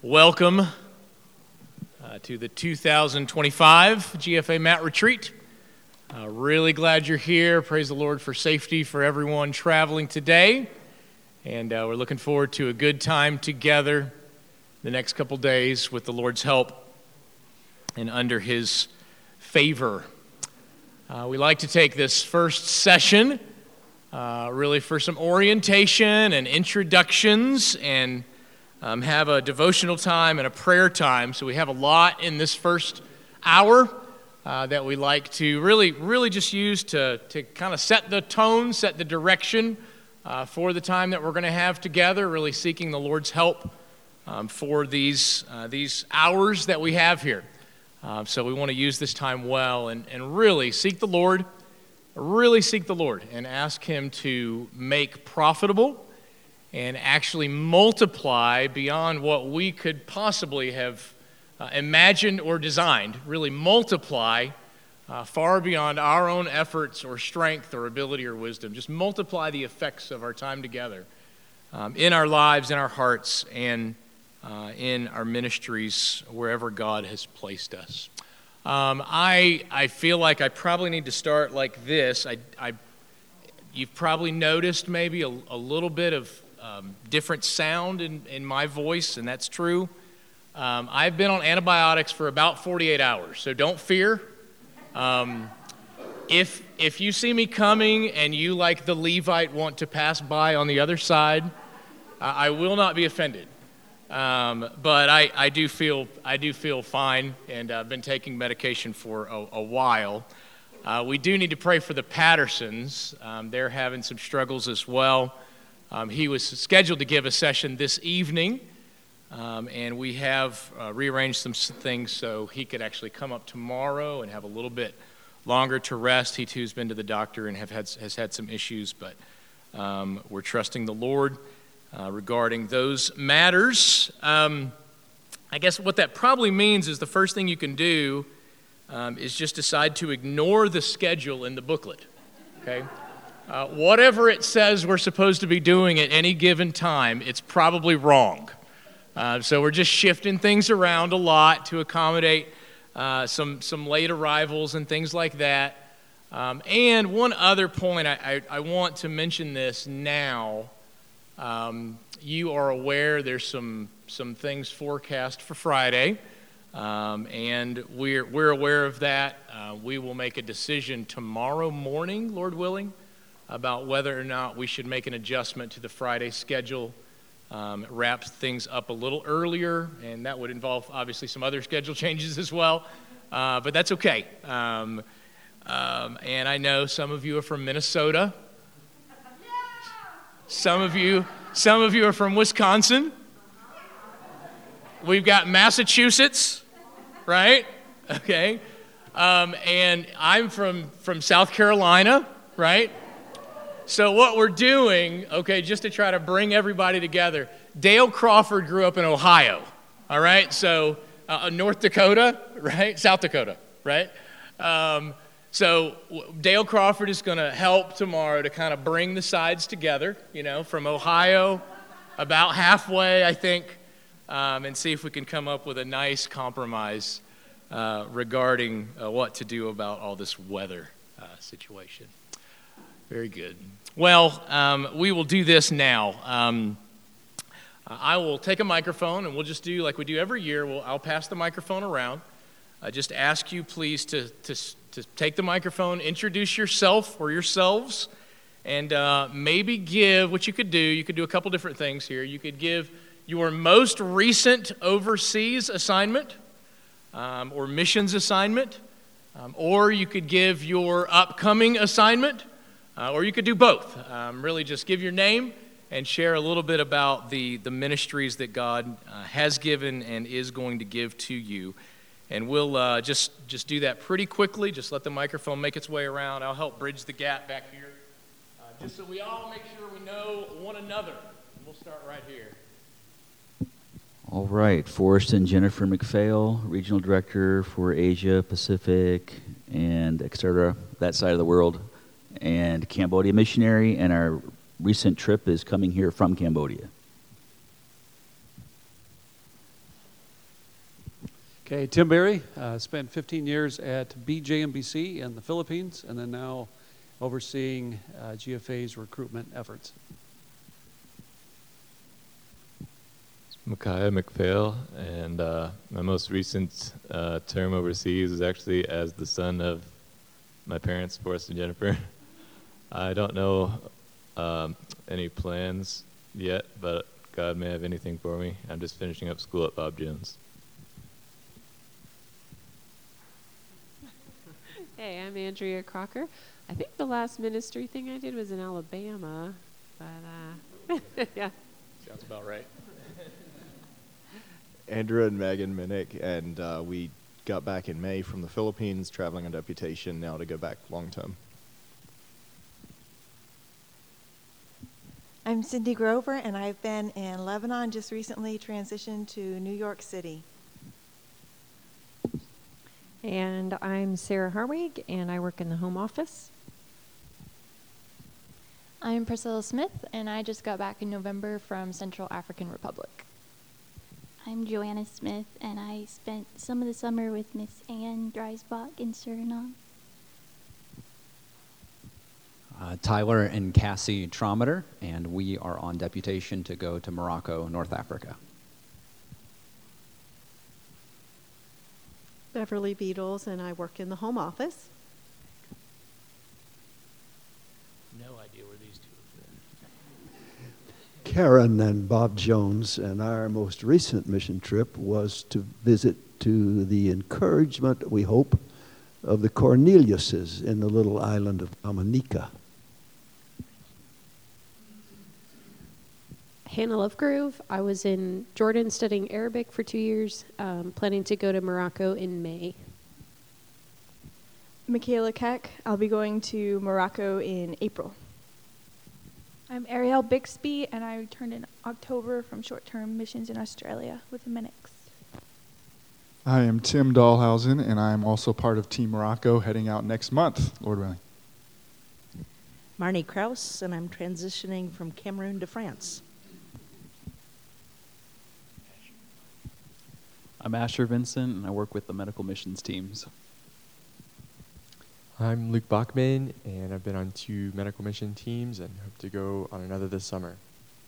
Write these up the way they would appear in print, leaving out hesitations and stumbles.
Welcome to the 2025 GFA Mat Retreat. Really glad you're here. Praise the Lord for safety for everyone traveling today. And we're looking forward to a good time together the next couple days with the Lord's help and under His favor. We like to take this first session really for some orientation and introductions and have a devotional time and a prayer time. So we have a lot in this first hour that we like to really just use to kind of set the tone, set the direction for the time that we're going to have together, really seeking the Lord's help for these hours that we have here. So we want to use this time well and really seek the Lord, and ask Him to make profitable and actually multiply beyond what we could possibly have imagined or designed, really multiply far beyond our own efforts or strength or ability or wisdom. Just multiply the effects of our time together in our lives, in our hearts, and in our ministries, wherever God has placed us. I feel like I probably need to start like this. You've probably noticed maybe a little bit of different sound in my voice, and that's true. I've been on antibiotics for about 48 hours, so don't fear. If you see me coming and you, like the Levite, want to pass by on the other side, I will not be offended. But I do feel fine, and I've been taking medication for a while. We do need to pray for the Pattersons. They're having some struggles as well. He was scheduled to give a session this evening, and we have rearranged some things so he could actually come up tomorrow and have a little bit longer to rest. He too's been to the doctor and has had some issues, but we're trusting the Lord regarding those matters. I guess what that probably means is the first thing you can do is just decide to ignore the schedule in the booklet, okay? Whatever it says we're supposed to be doing at any given time, it's probably wrong. So we're just shifting things around a lot to accommodate some late arrivals and things like that. And one other point, I want to mention this now. You are aware there's some things forecast for Friday, and we're aware of that. We will make a decision tomorrow morning, Lord willing, about whether or not we should make an adjustment to the Friday schedule, wrap things up a little earlier, and that would involve obviously some other schedule changes as well, but that's okay. And I know some of you are from Minnesota. Some of you are from Wisconsin. We've got Massachusetts, right? Okay. And I'm from South Carolina, right? So what we're doing, okay, just to try to bring everybody together, Dale Crawford grew up in Ohio, all right? So North Dakota, right? South Dakota, right? So Dale Crawford is going to help tomorrow to kind of bring the sides together, from Ohio, about halfway, I think, and see if we can come up with a nice compromise regarding what to do about all this weather situation. Very good. Well, we will do this now. I will take a microphone, and we'll just do like we do every year. I'll pass the microphone around. Just ask you, please, to take the microphone, introduce yourself or yourselves, and maybe give what you could do. You could do a couple different things here. You could give your most recent overseas assignment or missions assignment, or you could give your upcoming assignment, or you could do both. Really just give your name and share a little bit about the ministries that God has given and is going to give to you. And we'll just do that pretty quickly. Just let the microphone make its way around. I'll help bridge the gap back here, just so we all make sure we know one another. We'll start right here. All right, Forrest and Jennifer McPhail, Regional Director for Asia, Pacific, and et cetera, that side of the world, and Cambodia missionary, and our recent trip is coming here from Cambodia. Okay, Tim Berry, spent 15 years at BJMBC in the Philippines, and then now overseeing GFA's recruitment efforts. Micaiah McPhail, and my most recent term overseas was actually as the son of my parents, Forrest and Jennifer. I don't know any plans yet, but God may have anything for me. I'm just finishing up school at Bob Jones. Hey, I'm Andrea Crocker. I think the last ministry thing I did was in Alabama, but yeah. Sounds about right. Andrew and Megan Minnick, and we got back in May from the Philippines, traveling on deputation now to go back long term. I'm Cindy Grover, and I've been in Lebanon, just recently transitioned to New York City. And I'm Sarah Harwig, and I work in the home office. I'm Priscilla Smith, and I just got back in November from Central African Republic. I'm Joanna Smith, and I spent some of the summer with Miss Ann Dreisbach in Suriname. Tyler and Cassie Trometer, and we are on deputation to go to Morocco, North Africa. Beverly Beatles, and I work in the home office. No idea where these two are. Karen and Bob Jones, and our most recent mission trip was to visit to the encouragement, we hope, of the Corneliuses in the little island of Dominica. Hannah Lovegrove. I was in Jordan studying Arabic for 2 years, planning to go to Morocco in May. Michaela Keck. I'll be going to Morocco in April. I'm Ariel Bixby, and I returned in October from short-term missions in Australia with the Minnicks. I am Tim Dahlhausen, and I am also part of Team Morocco, heading out next month, Lord willing. Marnie Krause, and I'm transitioning from Cameroon to France. I'm Asher Vincent, and I work with the medical missions teams. I'm Luke Bachman, and I've been on 2 medical mission teams and hope to go on another this summer.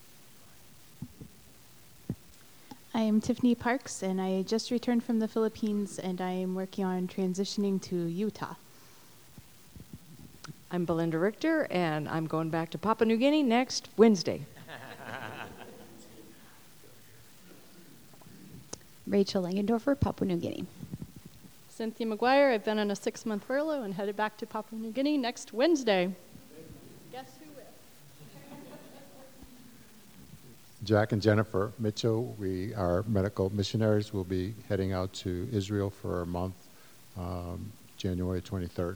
I am Tiffany Parks, and I just returned from the Philippines, and I am working on transitioning to Utah. I'm Belinda Richter, and I'm going back to Papua New Guinea next Wednesday. Rachel Langendorfer, Papua New Guinea. Cynthia McGuire. I've been on a 6-month furlough and headed back to Papua New Guinea next Wednesday. Guess who will? Jack and Jennifer Mitchell, we are medical missionaries. We'll be heading out to Israel for a month, January 23rd.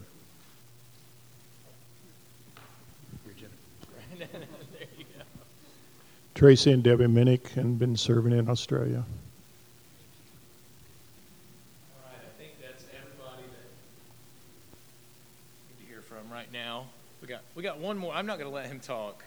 There you go. Tracy and Debbie Minnick, and been serving in Australia. All right, I think that's everybody that we need to hear from right now. We got one more. I'm not going to let him talk.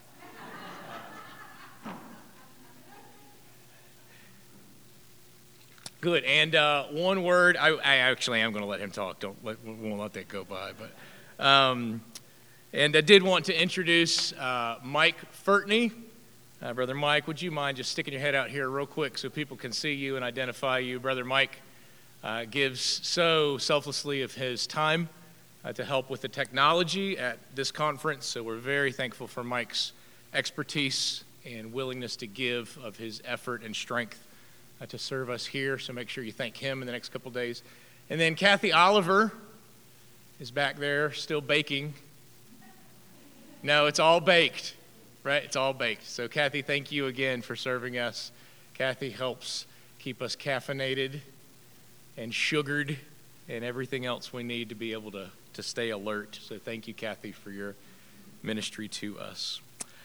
Good. And one word. I actually am going to let him talk. We won't let that go by. But and I did want to introduce Mike Furtney. Brother Mike, would you mind just sticking your head out here real quick so people can see you and identify you? Brother Mike gives so selflessly of his time to help with the technology at this conference. So we're very thankful for Mike's expertise and willingness to give of his effort and strength to serve us here. So make sure you thank him in the next couple days. And then Kathy Oliver is back there still baking. No, it's all baked, right? It's all baked. So Kathy, thank you again for serving us. Kathy helps keep us caffeinated and sugared and everything else we need to be able to stay alert. So thank you, Kathy, for your ministry to us.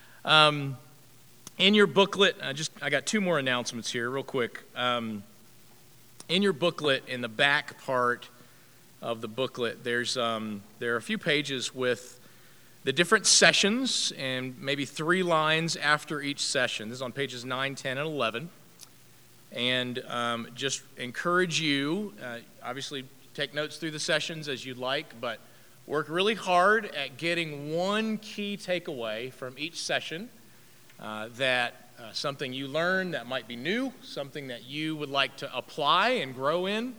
In your booklet, I got 2 more announcements here real quick. In your booklet, in the back part of the booklet, there are a few pages with the different sessions and maybe 3 lines after each session. This is on pages 9, 10, and 11. and just encourage you, obviously take notes through the sessions as you'd like, but work really hard at getting one key takeaway from each session something you learned that might be new, something that you would like to apply and grow in,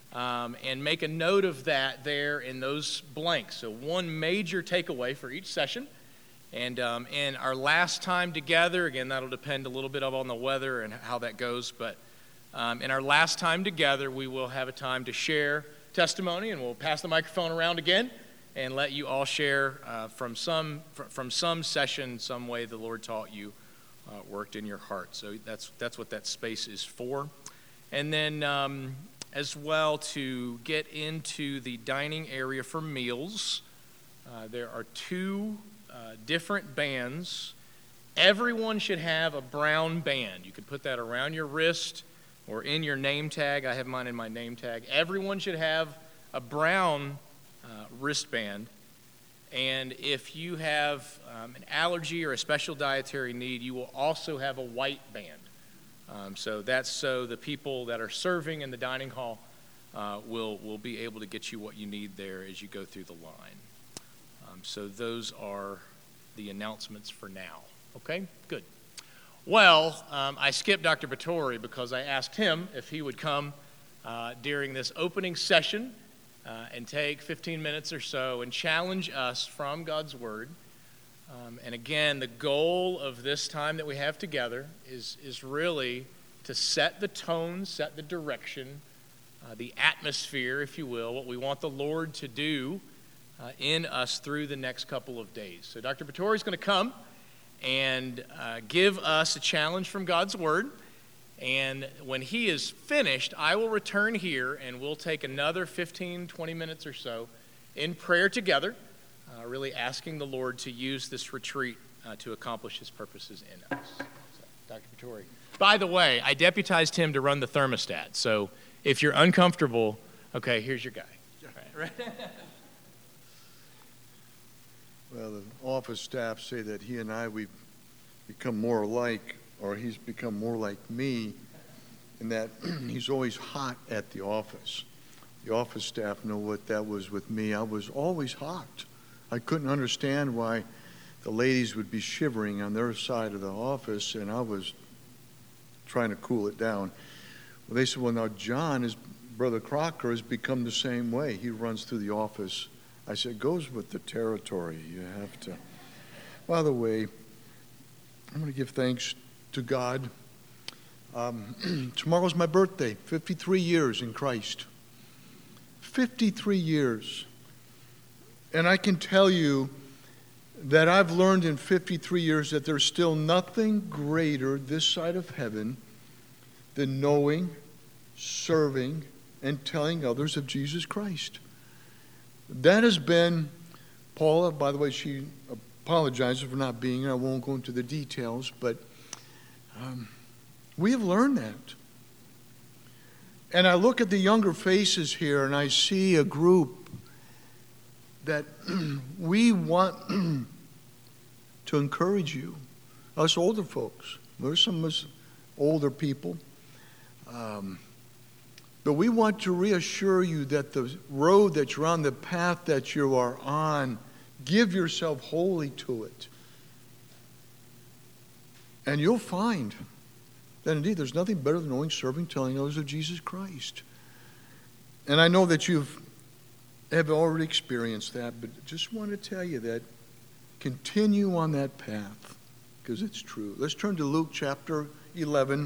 and make a note of that there in those blanks. So one major takeaway for each session. And in our last time together, again, that'll depend a little bit on the weather and how that goes, but in our last time together, we will have a time to share testimony, and we'll pass the microphone around again and let you all share from some session, some way the Lord taught you, worked in your heart. So that's what that space is for. And then as well, to get into the dining area for meals, there are two different bands. Everyone should have a brown band. You can put that around your wrist or in your name tag. I have mine in my name tag. Everyone should have a brown wristband. And if you have an allergy or a special dietary need, you will also have a white band. So that's so the people that are serving in the dining hall will be able to get you what you need there as you go through the line. So those are the announcements for now. Okay, good. Well, I skipped Dr. Batory because I asked him if he would come during this opening session and take 15 minutes or so and challenge us from God's Word. And again, the goal of this time that we have together is really to set the tone, set the direction, the atmosphere, if you will, what we want the Lord to do in us through the next couple of days. So Dr. Batory is going to come and give us a challenge from God's Word. And when he is finished, I will return here and we'll take another 15, 20 minutes or so in prayer together, really asking the Lord to use this retreat to accomplish his purposes in us. So, Dr. Batory. By the way, I deputized him to run the thermostat. So if you're uncomfortable, okay, here's your guy. Right. Well, the office staff say that he and I, we've become more alike, or he's become more like me, in that he's always hot at the office. The office staff know what that was with me. I was always hot. I couldn't understand why the ladies would be shivering on their side of the office, and I was trying to cool it down. Well, they said, well, now John, his brother Crocker, has become the same way. He runs through the office. I said, it goes with the territory. You have to. By the way, I'm going to give thanks to God. Tomorrow's my birthday, 53 years in Christ. 53 years. And I can tell you that I've learned in 53 years that there's still nothing greater this side of heaven than knowing, serving, and telling others of Jesus Christ. That has been, Paula, by the way, she apologizes for not being here. I won't go into the details, but we have learned that. And I look at the younger faces here, and I see a group that we want to encourage you, us older folks. There's some of us older people. But we want to reassure you that the road that you're on, the path that you are on, give yourself wholly to it. And you'll find that indeed there's nothing better than knowing, serving, telling others of Jesus Christ. And I know that you have already experienced that, but just want to tell you that continue on that path, because it's true. Let's turn to Luke chapter 11.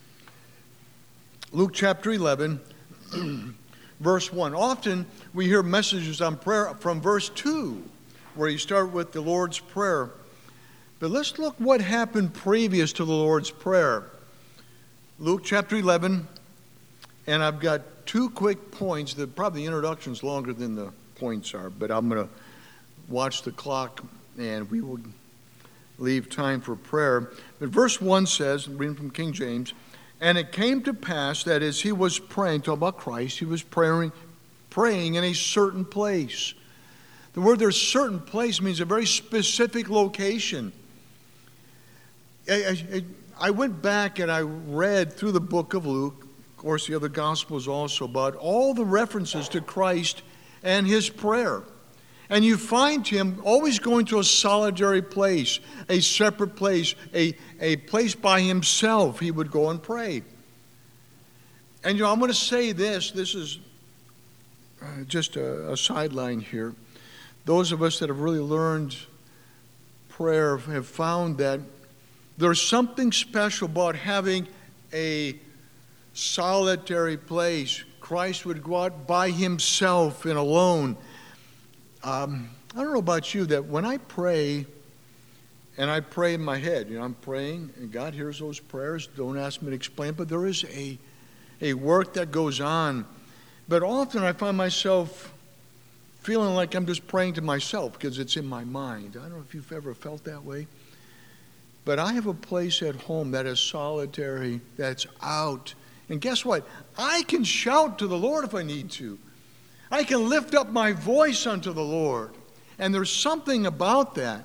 Luke chapter 11, verse 1. Often we hear messages on prayer from verse 2, where you start with the Lord's Prayer. But let's look what happened previous to the Lord's Prayer. Luke chapter 11, and I've got two quick points. That probably the introduction's longer than the points are, but I'm going to watch the clock, and we will leave time for prayer. But verse 1 says, reading from King James, and it came to pass that as he was praying, talk about Christ, he was praying in a certain place. The word there, certain place, means a very specific location. I went back and I read through the book of Luke, of course the other Gospels also, but all the references to Christ and his prayer. And you find him always going to a solitary place, a separate place, a place by himself. He would go and pray. And I'm going to say this is just a sideline here. Those of us that have really learned prayer have found that there's something special about having a solitary place. Christ would go out by himself and alone. I don't know about you, that when I pray, and I pray in my head, I'm praying, and God hears those prayers. Don't ask me to explain, but there is a work that goes on. But often I find myself feeling like I'm just praying to myself because it's in my mind. I don't know if you've ever felt that way. But I have a place at home that is solitary, that's out. And guess what? I can shout to the Lord if I need to. I can lift up my voice unto the Lord. And there's something about that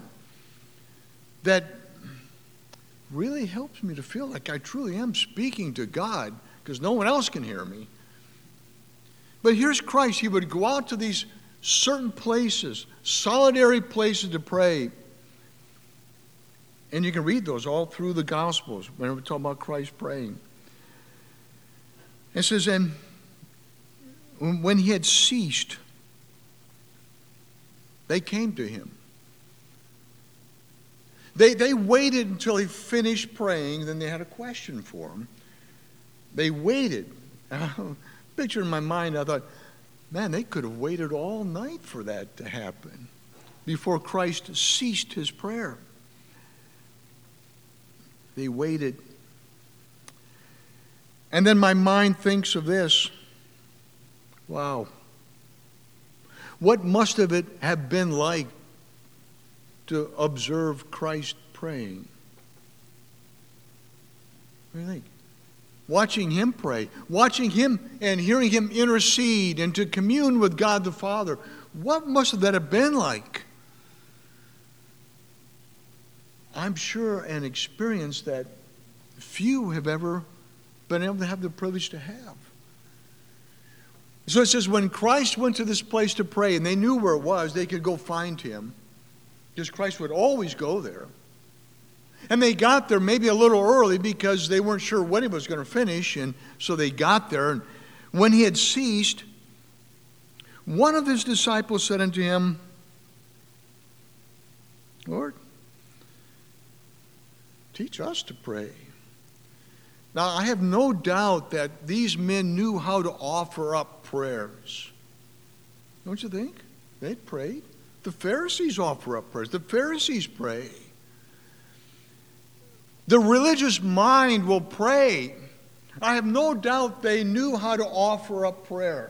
really helps me to feel like I truly am speaking to God, because no one else can hear me. But here's Christ. He would go out to these certain places, solitary places to pray. And you can read those all through the Gospels when we talk about Christ praying. It says, and when he had ceased, they came to him. They waited until he finished praying, then they had a question for him. They waited. Picture in my mind, I thought, man, they could have waited all night for that to happen before Christ ceased his prayer. They waited. And then my mind thinks of this. Wow. What must it have been like to observe Christ praying? What do you think? Watching him pray, watching him and hearing him intercede and to commune with God the Father. What must that have been like? I'm sure an experience that few have ever been able to have the privilege to have. So it says, when Christ went to this place to pray, and they knew where it was, they could go find him, because Christ would always go there. And they got there maybe a little early because they weren't sure when he was going to finish, and so they got there. And when he had ceased, one of his disciples said unto him, Lord, teach us to pray. Now, I have no doubt that these men knew how to offer up prayers. Don't you think? They prayed. The Pharisees offer up prayers. The Pharisees pray. The religious mind will pray. I have no doubt they knew how to offer up prayer.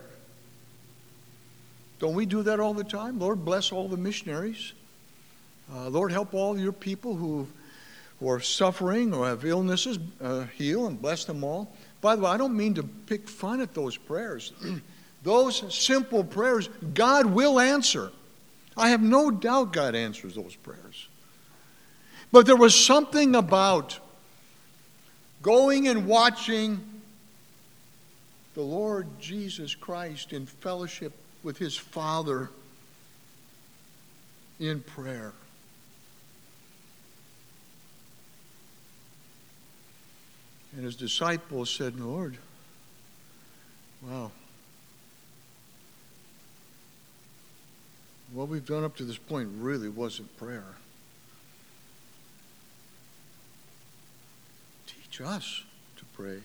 Don't we do that all the time? Lord, bless all the missionaries. Lord, help all your people who are suffering or have illnesses, heal and bless them all. By the way, I don't mean to pick fun at those prayers. Those simple prayers, God will answer. I have no doubt God answers those prayers. But there was something about going and watching the Lord Jesus Christ in fellowship with his Father in prayer. And his disciples said, Lord, wow, what we've done up to this point really wasn't prayer. Teach us to pray.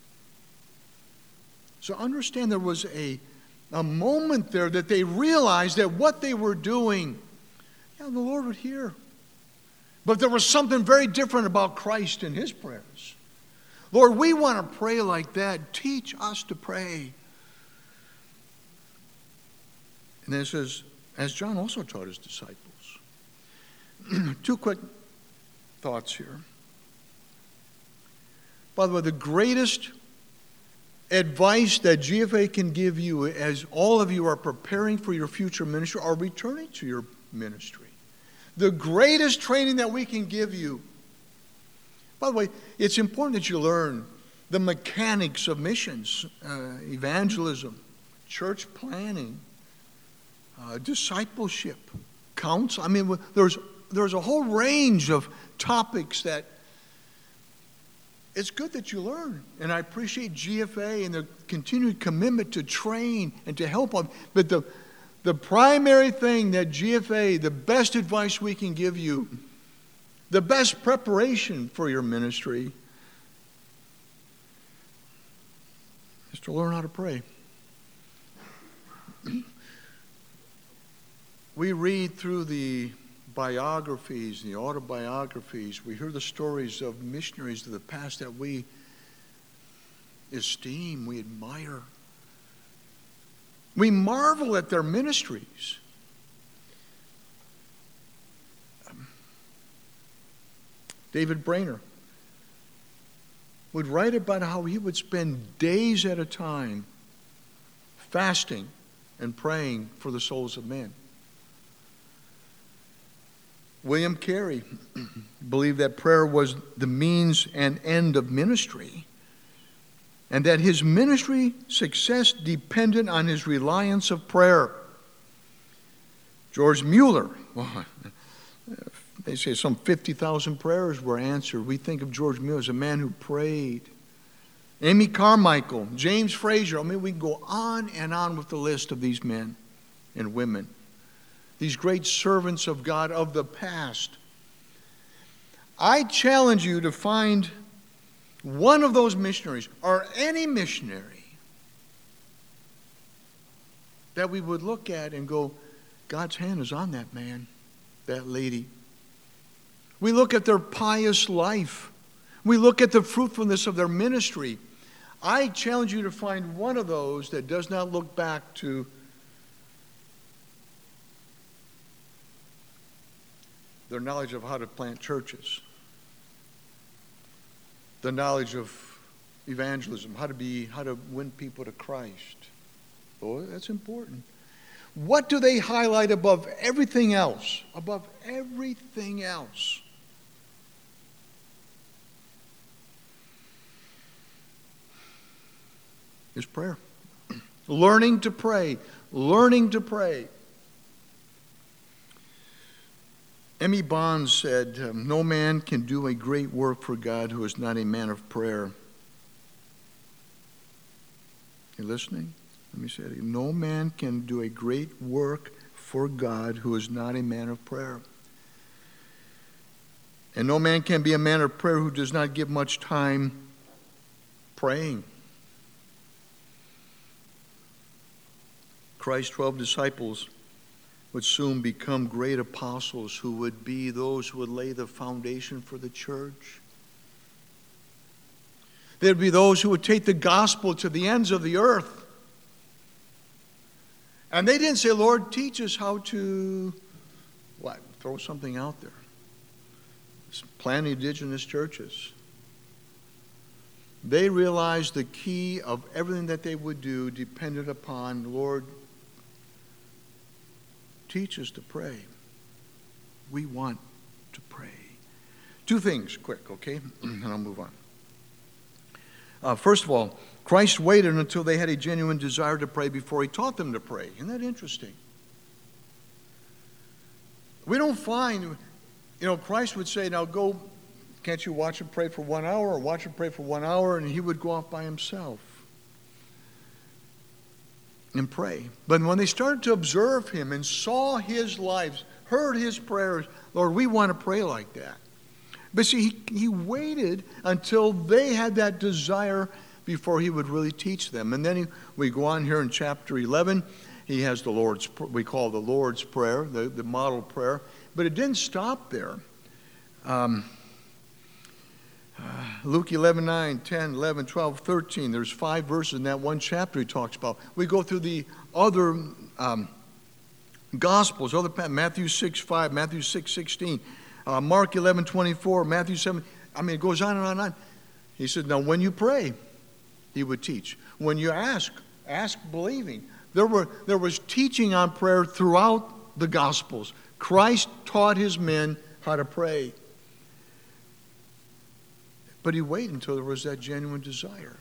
So understand there was a moment there that they realized that what they were doing, the Lord would hear. But there was something very different about Christ and his prayers. Lord, we want to pray like that. Teach us to pray. And then it says, as John also taught his disciples. Two quick thoughts here. By the way, the greatest advice that GFA can give you as all of you are preparing for your future ministry or returning to your ministry, the greatest training that we can give you. By the way, it's important that you learn the mechanics of missions, evangelism, church planning, discipleship, counsel. I mean, there's a whole range of topics that it's good that you learn. And I appreciate GFA and their continued commitment to train and to help them. But the primary thing that GFA, the best advice we can give you, the best preparation for your ministry, is to learn how to pray. We read through the biographies, the autobiographies. We hear the stories of missionaries of the past that we esteem, we admire. We marvel at their ministries. David Brainerd would write about how he would spend days at a time fasting and praying for the souls of men. William Carey believed that prayer was the means and end of ministry, and that his ministry success depended on his reliance of prayer. George Mueller, well, they say some 50,000 prayers were answered. We think of George Mueller as a man who prayed. Amy Carmichael, James Fraser. I mean, we can go on and on with the list of these men and women. These great servants of God of the past. I challenge you to find one of those missionaries, or any missionary, that we would look at and go, God's hand is on that man, that lady. We look at their pious life. We look at the fruitfulness of their ministry. I challenge you to find one of those that does not look back to their knowledge of how to plant churches, the knowledge of evangelism, how to win people to Christ. Boy, that's important. What do they highlight above everything else? Above everything else. Is prayer. Learning to pray. Learning to pray. Emmy Bonds said, no man can do a great work for God who is not a man of prayer. You listening? Let me say it again. No man can do a great work for God who is not a man of prayer. And no man can be a man of prayer who does not give much time praying. Christ's 12 disciples would soon become great apostles who would be those who would lay the foundation for the church. There'd be those who would take the gospel to the ends of the earth. And they didn't say, Lord, teach us how to, what? Throw something out there. Plant indigenous churches. They realized the key of everything that they would do depended upon, Lord, teach us to pray. We want to pray. Two things, quick, okay? And I'll move on. First of all, Christ waited until they had a genuine desire to pray before he taught them to pray. Isn't that interesting? We don't find, Christ would say, now go, can't you watch him pray for 1 hour, or watch him pray for 1 hour, and he would go off by himself and pray. But when they started to observe him and saw his lives, heard his prayers, Lord, we want to pray like that. But see, he waited until they had that desire before he would really teach them. And then we go on here in chapter 11. He has the Lord's, we call the Lord's Prayer, the model prayer. But it didn't stop there. Luke 11:9, 10, 11, 12, 13. There's 5 verses in that one chapter he talks about. We go through the other Gospels, Matthew 6:5, Matthew 6:16, Mark 11:24, Matthew 7. I mean, it goes on and on and on. He said, now when you pray, he would teach. When you ask believing. There was teaching on prayer throughout the Gospels. Christ taught his men how to pray. But he waited until there was that genuine desire.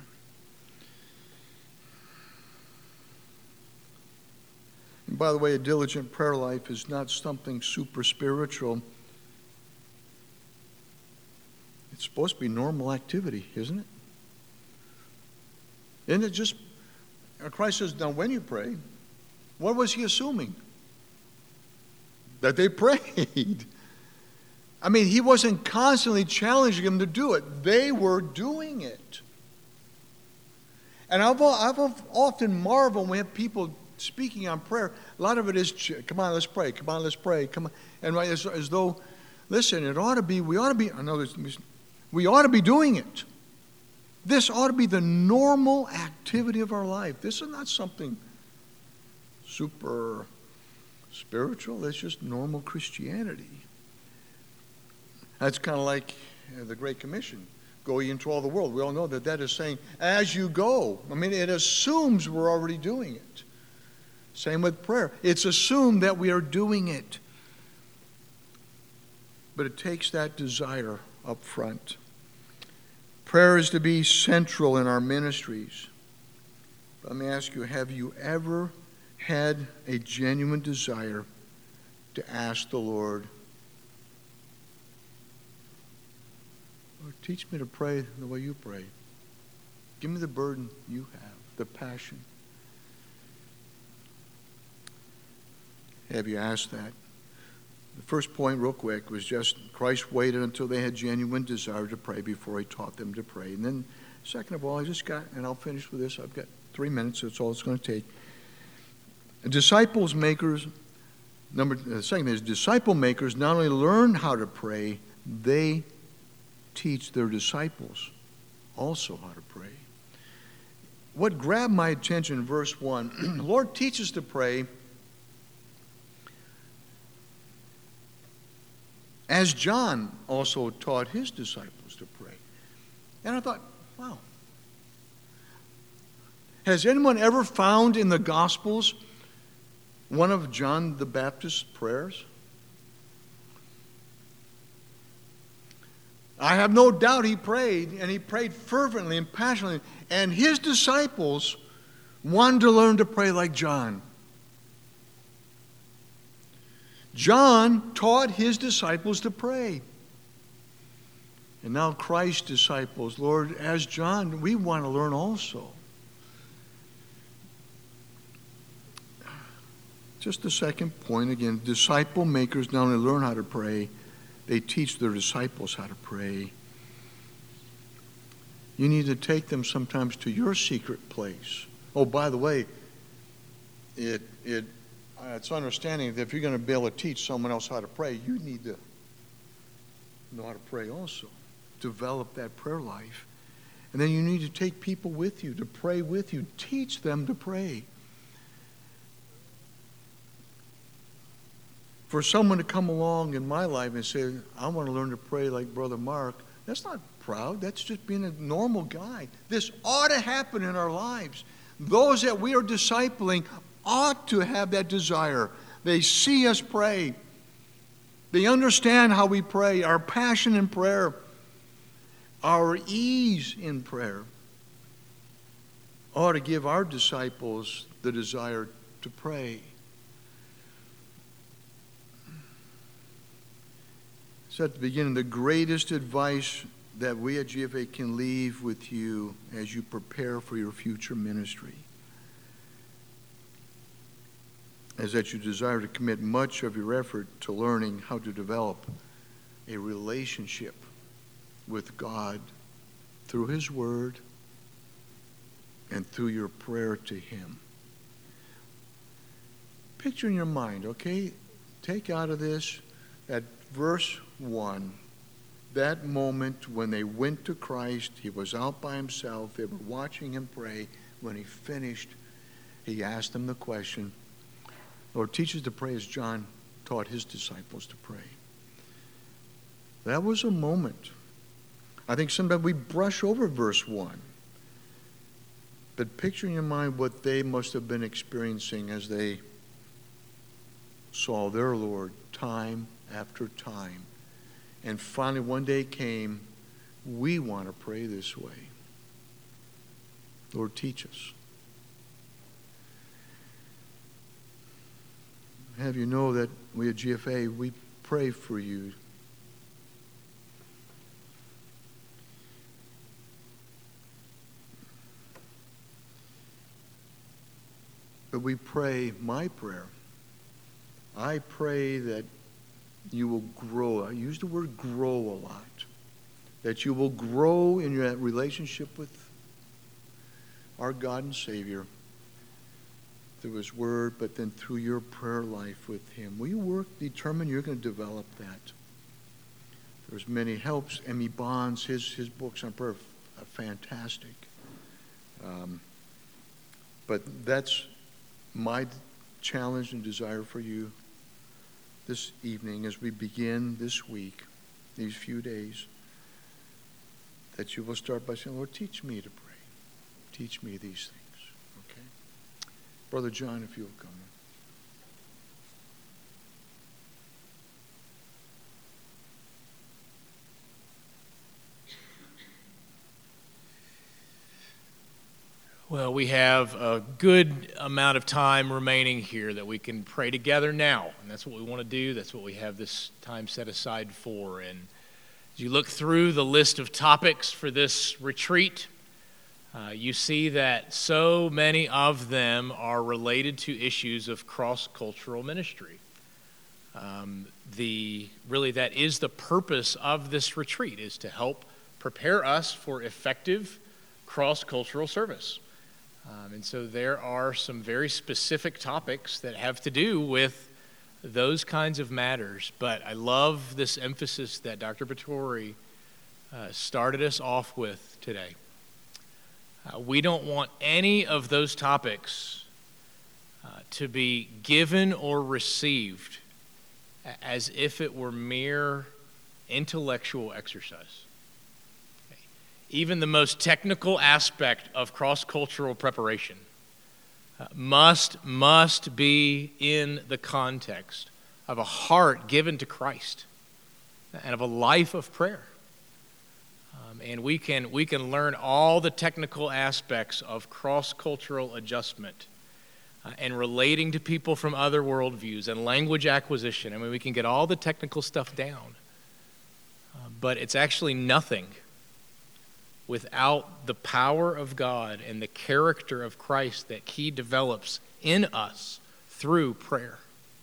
And by the way, a diligent prayer life is not something super spiritual. It's supposed to be normal activity, isn't it? Isn't it just, Christ says, now when you pray, what was he assuming? That they prayed. I mean, he wasn't constantly challenging them to do it. They were doing it. And I've often marveled when we have people speaking on prayer. A lot of it is, come on, let's pray. Come on, let's pray. Come on. And right, as though, listen, we ought to be doing it. This ought to be the normal activity of our life. This is not something super spiritual. It's just normal Christianity. That's kind of like the Great Commission. Go ye into all the world. We all know that is saying, as you go. I mean, it assumes we're already doing it. Same with prayer. It's assumed that we are doing it. But it takes that desire up front. Prayer is to be central in our ministries. Let me ask you, have you ever had a genuine desire to ask the Lord, Lord, teach me to pray the way you pray. Give me the burden you have, the passion. Have you asked that? The first point, real quick, was just Christ waited until they had genuine desire to pray before he taught them to pray. And then, second of all, and I'll finish with this, I've got 3 minutes, that's all it's going to take. Disciple makers not only learn how to pray, they teach their disciples also how to pray. What grabbed my attention in verse 1, the Lord teaches to pray as John also taught his disciples to pray. And I thought, wow. Has anyone ever found in the Gospels one of John the Baptist's prayers? I have no doubt he prayed, and he prayed fervently and passionately. And his disciples wanted to learn to pray like John. John taught his disciples to pray. And now Christ's disciples, Lord, as John, we want to learn also. Just the second point again, disciple makers not only learn how to pray, they teach their disciples how to pray. You need to take them sometimes to your secret place. Oh, by the way, it's understanding that if you're going to be able to teach someone else how to pray, you need to know how to pray also. Develop that prayer life. And then you need to take people with you to pray with you. Teach them to pray. For someone to come along in my life and say, I want to learn to pray like Brother Mark, that's not proud. That's just being a normal guy. This ought to happen in our lives. Those that we are discipling ought to have that desire. They see us pray. They understand how we pray, our passion in prayer, our ease in prayer. Ought to give our disciples the desire to pray. So at the beginning, the greatest advice that we at GFA can leave with you as you prepare for your future ministry is that you desire to commit much of your effort to learning how to develop a relationship with God through His Word and through your prayer to Him. Picture in your mind, okay? Take out of this that verse 1, that moment when they went to Christ, He was out by Himself, they were watching Him pray. When He finished, He asked them the question, Lord, teach us to pray as John taught his disciples to pray. That was a moment. I think sometimes we brush over verse 1. But picture in your mind what they must have been experiencing as they saw their Lord time after time. And finally one day came we want to pray this way. Lord, teach us. Have you know that we at GFA, we pray for you. But we pray, my prayer, I pray that you will grow. I use the word grow a lot. That you will grow in your relationship with our God and Savior through His Word, but then through your prayer life with Him. Will you work, determine you're going to develop that? There's many helps. Emmy Bonds, his books on prayer are fantastic. But that's my challenge and desire for you this evening as we begin this week, these few days, that you will start by saying, Lord, teach me to pray. Teach me these things. Okay? Brother John, if you'll come. Well, we have a good amount of time remaining here that we can pray together now. And that's what we want to do. That's what we have this time set aside for. And as you look through the list of topics for this retreat, you see that so many of them are related to issues of cross-cultural ministry. Really, that is the purpose of this retreat, is to help prepare us for effective cross-cultural service. And so there are some very specific topics that have to do with those kinds of matters. But I love this emphasis that Dr. Batory started us off with today. We don't want any of those topics to be given or received as if it were mere intellectual exercise. Even the most technical aspect of cross-cultural preparation must be in the context of a heart given to Christ and of a life of prayer. And we can learn all the technical aspects of cross-cultural adjustment and relating to people from other worldviews and language acquisition. I mean, we can get all the technical stuff down. But it's actually nothing without the power of God and the character of Christ that He develops in us through prayer.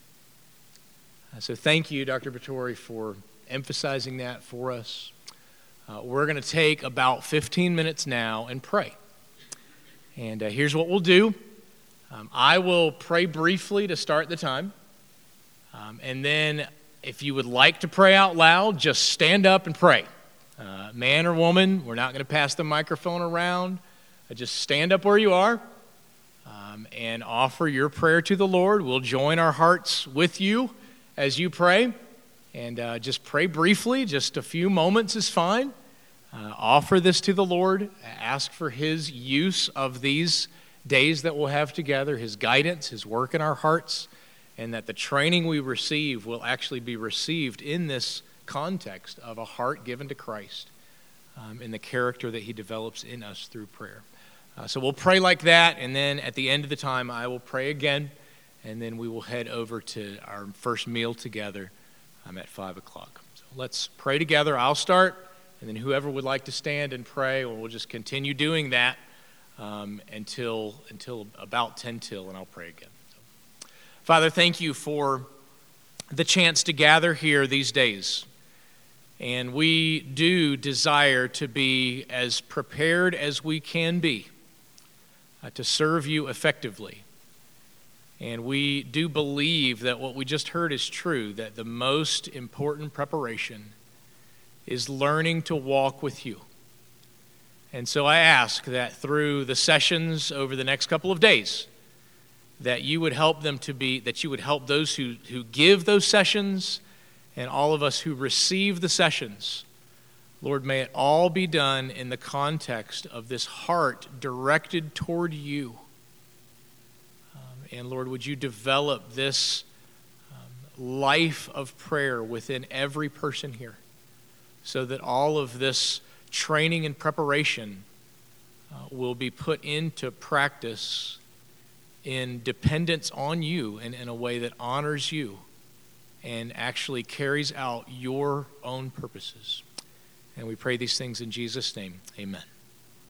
So thank you, Dr. Batory, for emphasizing that for us. We're going to take about 15 minutes now and pray. And here's what we'll do. I will pray briefly to start the time. And then if you would like to pray out loud, just stand up and pray. Man or woman, we're not going to pass the microphone around. Just stand up where you are and offer your prayer to the Lord. We'll join our hearts with you as you pray. And just pray briefly, just a few moments is fine. Offer this to the Lord. Ask for His use of these days that we'll have together, His guidance, His work in our hearts, and that the training we receive will actually be received in this context of a heart given to Christ and the character that He develops in us through prayer. So we'll pray like that, and then at the end of the time, I will pray again, and then we will head over to our first meal together at 5 o'clock. So let's pray together. I'll start, and then whoever would like to stand and pray, we'll just continue doing that until about 10 till, and I'll pray again. So, Father, thank you for the chance to gather here these days. And we do desire to be as prepared as we can be to serve you effectively. And we do believe that what we just heard is true, that the most important preparation is learning to walk with you. And so I ask that through the sessions over the next couple of days, that you would help them to be, that you would help those who give those sessions and all of us who receive the sessions. Lord, may it all be done in the context of this heart directed toward you. And Lord, would you develop this life of prayer within every person here so that all of this training and preparation will be put into practice in dependence on you and in a way that honors you and actually carries out your own purposes. And we pray these things in Jesus' name. Amen.